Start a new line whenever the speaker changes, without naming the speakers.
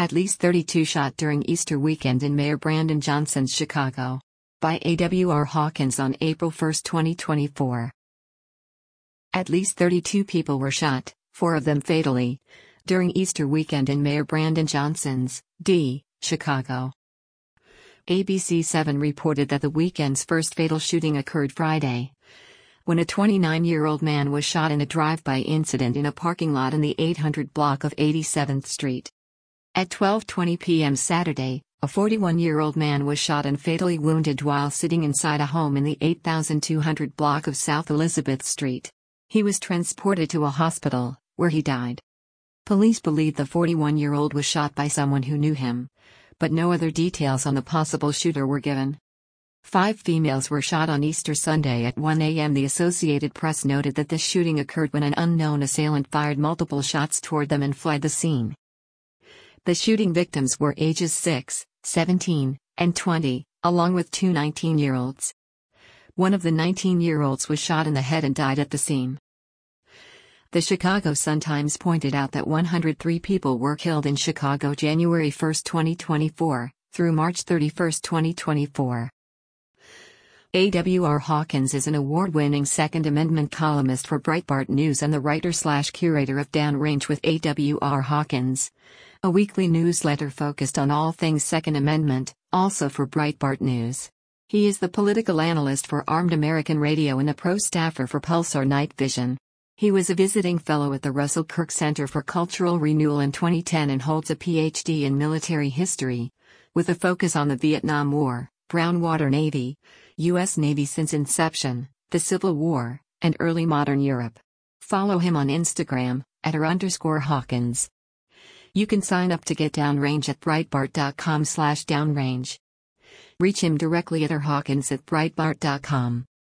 At least 32 shot during Easter weekend in Mayor Brandon Johnson's Chicago. By A.W.R. Hawkins on April 1, 2024. At least 32 people were shot, 4 of them fatally, during Easter weekend in Mayor Brandon Johnson's, Chicago. ABC7 reported that the weekend's first fatal shooting occurred Friday, when a 29-year-old man was shot in a drive-by incident in a parking lot in the 800 block of 87th Street. At 12:20 p.m. Saturday, a 41-year-old man was shot and fatally wounded while sitting inside a home in the 8200 block of South Elizabeth Street. He was transported to a hospital, where he died. Police believe the 41-year-old was shot by someone who knew him, but no other details on the possible shooter were given. 5 females were shot on Easter Sunday at 1 a.m. The Associated Press noted that this shooting occurred when an unknown assailant fired multiple shots toward them and fled the scene. The shooting victims were ages 6, 17, and 20, along with 2 19-year-olds. One of the 19-year-olds was shot in the head and died at the scene. The Chicago Sun-Times pointed out that 103 people were killed in Chicago January 1, 2024, through March 31, 2024. A.W.R. Hawkins is an award-winning Second Amendment columnist for Breitbart News and the writer/curator of Downrange with A.W.R. Hawkins, a weekly newsletter focused on all things Second Amendment, also for Breitbart News. He is the political analyst for Armed American Radio and a pro staffer for Pulsar Night Vision. He was a visiting fellow at the Russell Kirk Center for Cultural Renewal in 2010 and holds a Ph.D. in military history, with a focus on the Vietnam War, Brown Water Navy, U.S. Navy since inception, the Civil War, and early modern Europe. Follow him on Instagram, @r_Hawkins. You can sign up to get Downrange at Breitbart.com/downrange. Reach him directly at rhawkins@breitbart.com.